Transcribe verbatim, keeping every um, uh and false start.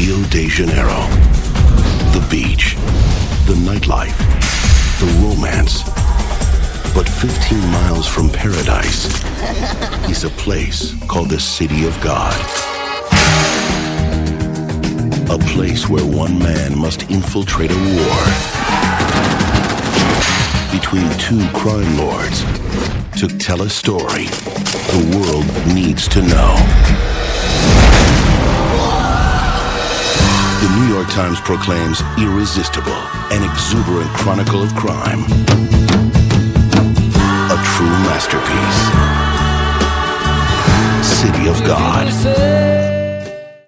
Rio de Janeiro. The beach, the nightlife, the romance. But fifteen miles from paradise is a place called the City of God. A place where one man must infiltrate a war between two crime lords to tell a story the world needs to know. The New York Times proclaims irresistible, an exuberant chronicle of crime. A true masterpiece. City of God.